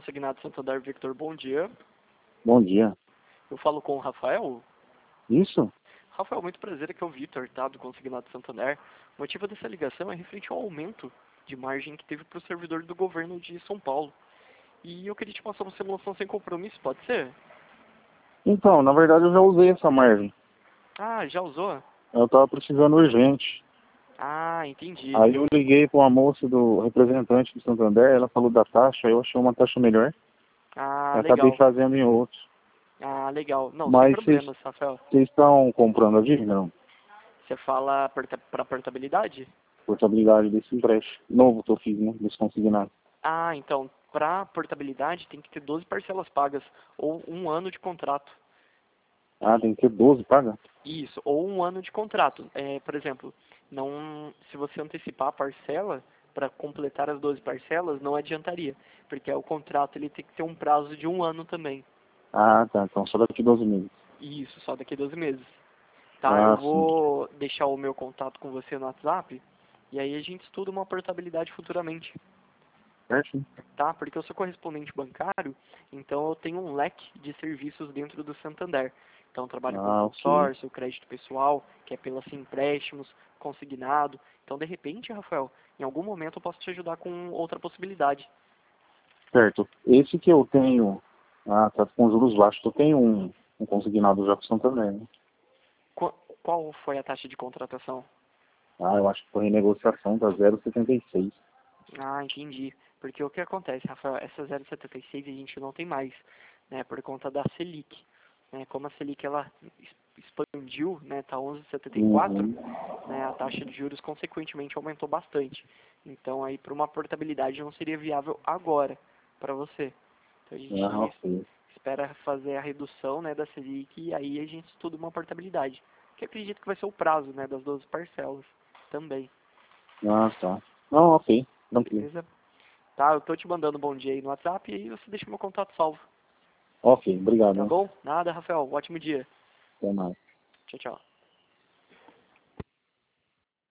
Consignado Santander, Victor, bom dia. Bom dia. Eu falo com o Rafael. Isso? Rafael, muito prazer, aqui é o Victor, tá, do Consignado Santander. O motivo dessa ligação é referente ao aumento de margem que teve para o servidor do governo de São Paulo. E eu queria te passar uma simulação sem compromisso, pode ser? Então, na verdade eu já usei essa margem. Ah, já usou? Eu estava precisando urgente. Ah, entendi. Aí eu liguei para uma moça do representante do Santander, ela falou da taxa, eu achei uma taxa melhor. Ah, Eu acabei legal. fazendo em outro. Ah, legal. Não, sem Mas vocês problemas, Rafael. estão comprando a dívida? Não. Você fala para portabilidade? Portabilidade desse empréstimo. Novo que eu fiz, né? Desse consignado. Ah, então, para portabilidade tem que ter 12 parcelas pagas ou um ano de contrato. Ah, tem que ter 12, paga? Isso, ou um ano de contrato. Por exemplo, não, se você antecipar a parcela para completar as 12 parcelas, não adiantaria, porque o contrato ele tem que ter um prazo de um ano também. Ah, tá. Então só daqui 12 meses. Isso, só daqui a 12 meses. Tá, eu Ah, sim. vou deixar o meu contato com você no WhatsApp e aí a gente estuda uma portabilidade futuramente. Certo? Tá? Porque eu sou correspondente bancário, então eu tenho um leque de serviços dentro do Santander. Então eu trabalho com Ah, ok. consórcio, crédito pessoal, que é pelos empréstimos, consignado. Então, de repente, Rafael, em algum momento eu posso te ajudar com outra possibilidade. Certo. Esse que eu tenho, tá com juros baixos. Eu tenho um consignado já com o Santander, né? Qual foi a taxa de contratação? Ah, eu acho que foi renegociação da 0,76. Ah, entendi. Porque o que acontece, Rafael, essa 0,76 a gente não tem mais, né, por conta da Selic. Né, como a Selic ela expandiu, né, tá 11,74, Uhum. né, a taxa de juros consequentemente aumentou bastante. Então aí para uma portabilidade não seria viável agora para você. Então a Ah, gente ok. espera fazer a redução, né, da Selic e aí a gente estuda uma portabilidade. Que acredito que vai ser o prazo, né, das 12 parcelas também. Ah, tá. Não, ok. Tranquilo. Beleza? Tá, eu tô te mandando um bom dia aí no WhatsApp e aí você deixa meu contato salvo. Ok, obrigado, Tá hein? bom? Nada, Rafael. Ótimo dia. Até mais. Tchau, tchau.